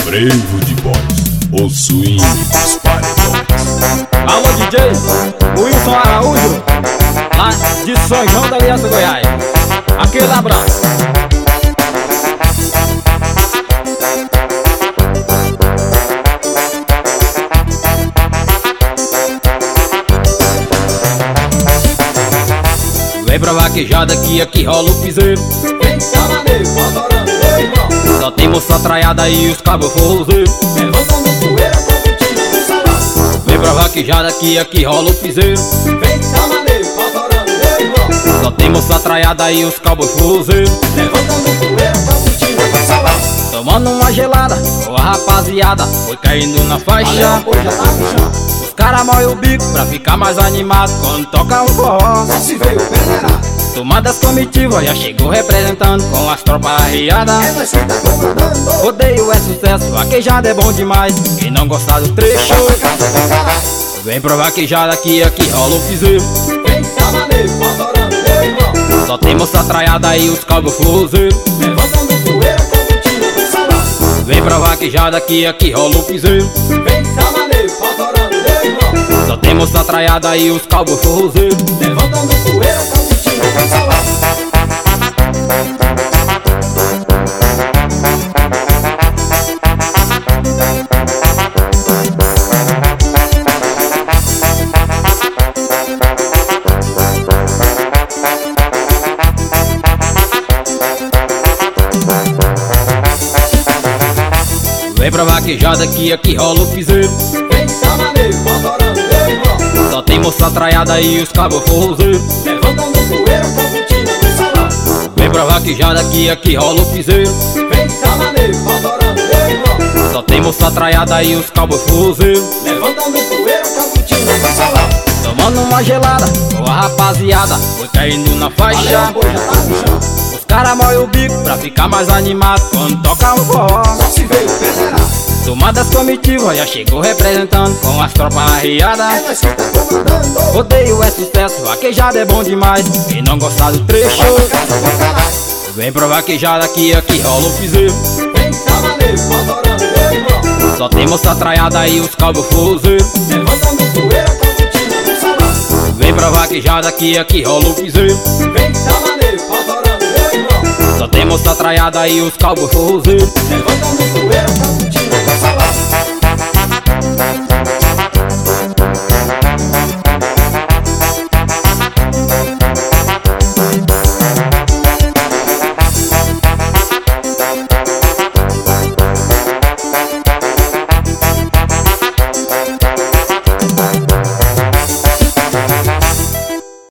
Frevo de Boys, o swing dos paredões. Alô DJ, Wilson Araújo, lá de São João da Aliança, Goiás. Aquele abraço. Vem pra vaquejada que aqui rola o piseiro. Vem camaneiro, adorando meu irmão. Só tem moça traiada e os cabos forrozeiros. Levantando poeira, curtindo no salão. Vem pra vaquejada que aqui rola o piseiro. Vem camaneiro, adorando meu irmão. Só tem moça traiada e os cabos forrozeiros. Levantando poeira, curtindo no salão. Tomando uma gelada, com a rapaziada foi caindo na faixa. Hoje já tá no chão. Os cara molham o bico pra ficar mais animado quando toca um forró. Só se veio peneirado. Tomadas comitivas já chegou representando com as tropas arriadas. É nós que tá comandando. Rodeio é sucesso, vaquejada é bom demais. Quem não gostar do trecho, Vai pra casa do caralho. vem pra vaquejada que aqui rola o piseiro. Vem camaneiro, adorando meu irmão. Só tem moça traiada e os cabos forrozeiros. Levantando poeira, curtindo no salão. Vem pra vaquejada que aqui rola o piseiro. Vem camaneiro, adorando meu irmão. Só tem moça traiada e os cabos forrozeiros. Levantando poeira, curtindo no salão. Vem pra vaquejada que aqui rola o piseiro. Vem camaneiro, adorando meu irmão. Só tem moça traiada e os cabos forrozeiros. Levantando poeira, curtindo no salão. Vem pra vaquejada que aqui rola o piseiro. Vem camaneiro, adorando meu irmão. Só tem moça traiada e os cabos forrozeiros. Levantando poeira, curtindo no salão. Tomando uma gelada, com a rapaziada foi caindo na faixa. Hoje já tá no chão. Os cara molham o bico pra ficar mais animado quando toca um forró. Só se veio peneirado. Tomadas comitivas já chegou representando com as tropas É arriadas. nós que tá comandando. Rodeio é sucesso, vaquejada é bom demais. Quem não gostar do trecho, Vai pra casa do caralho. vem pra vaquejada que aqui rola o piseiro. Vem camaneiro, adorando meu irmão. Só tem moça traiada e os cabos forrozeiros. Levantando poeira, curtindo no salão. Vem pra vaquejada que aqui rola o piseiro. Vem camaneiro, adorando meu irmão. Só tem moça traiada e os cabos forrozeiros. Levantando poeira,